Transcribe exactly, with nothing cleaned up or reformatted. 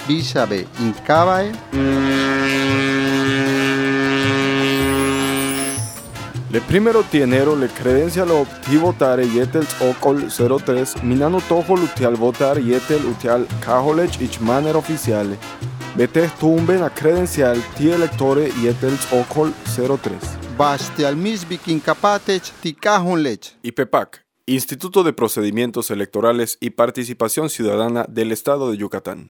Bisabe Incabae. Le primero tienero le credencia lo opti votare yetel ocol cero tres minano tojo lutial votar yetel utial cajolech ich manera oficiale. Vete tumben a credencial ti electore yetel ocol cero tres. Baste al misbik incapatech ti cajonlech. I P E P A C, Instituto de Procedimientos Electorales y Participación Ciudadana del Estado de Yucatán.